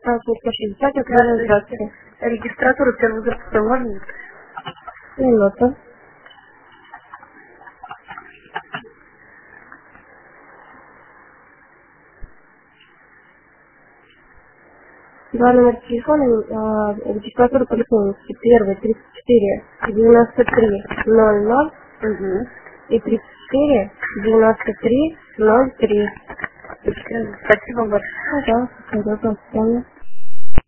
Транспортная 60, отправляю, здравствуйте. Регистратуру первого запуска можно? Минута. Два номера телефона, регистратура поликлиники. Первый 34 93 00 и 34 93 03. Спасибо большое. Да, до свидания.